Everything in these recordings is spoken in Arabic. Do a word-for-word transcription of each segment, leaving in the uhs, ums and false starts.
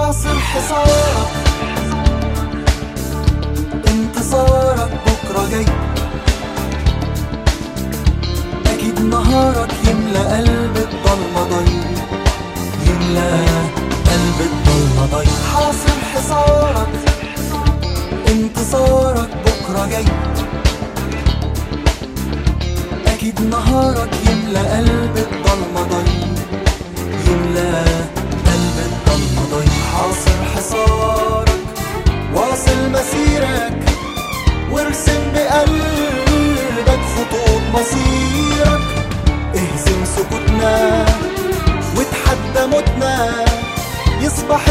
حاصر حصارك، انتصارك بكرة جاي. أكيد نهارك يملى قلب الضلمة ضي، يملى قلب الضلمة ضي. حاصر حصارك، انتصارك بكرة جاي. أكيد نهارك يملى قلب الضلمة ضي، يملى قلب الضلمة ضي. حاصر حصارك، واصل مسيرك، وارسم بقلبك خطوط مصيرك. اهزم سكوتنا وتحدى موتنا، يصبح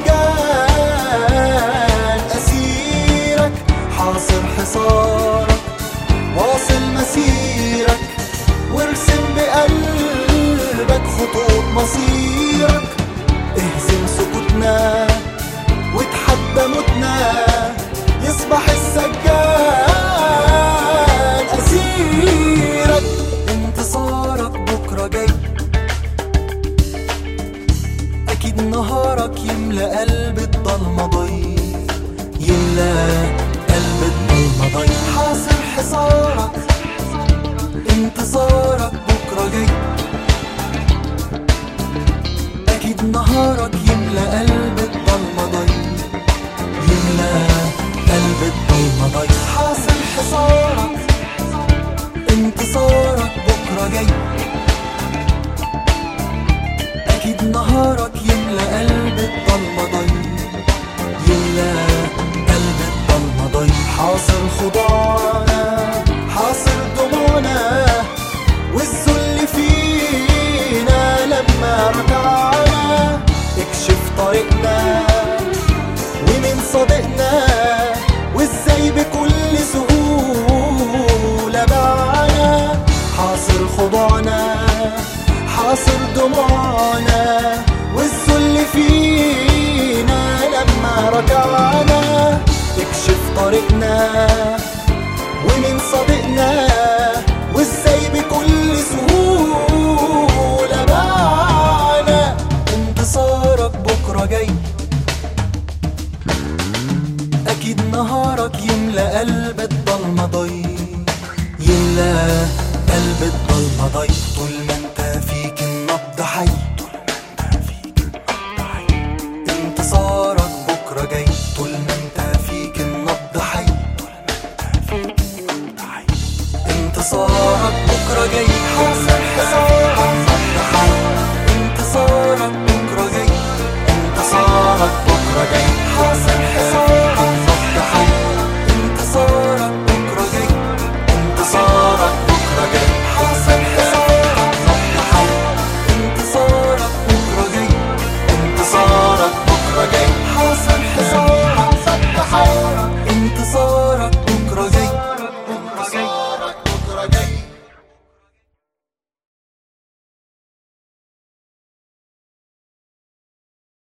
السجان أسيرك. حاصر حصارك، واصل مسيرك، وارسم بقلبك خطوط مصيرك. اهزم سكوتنا وتحدى موتنا، يصبح السجان أسيرك. انتصارك بكرة جاي. أكيد نهارك يملى قلب الضلمة ضي، يملى قلب الضلمة ضي. حاصر حصارك، انتصارك بكرة جاي. أكيد نهارك يملى قلب الضلمة ضي، يملى قلب الضلمة ضي. حاصر حصارك، انتصارك بكرة جاي. أكيد نهارك يملى قلب الضلمة ضي، يملى قلب الضلمة ضي. حاصر خضوعنا، حاصر دموعنا، والذل فينا لما رجعنا. اكشف طريقنا ومن صدقنا، وازاي بكل سهولة باعنا. حاصر خضوعنا، حاصر دموعنا، والذل فينا لما رجعنا. اكشف طريقنا ومن صدقنا، وازاي بكل سهولة باعنا. انتصارك بكرة جاي. أكيد نهارك يملى قلب الضلمة ضي، يملى قلب الضلمة ضي. طول ما انت فيك النبض حي، انتصارك بكرة جاي. طول ما انت فيك النبض حي، انتصارك بكرة جاي. حاصر حصارك.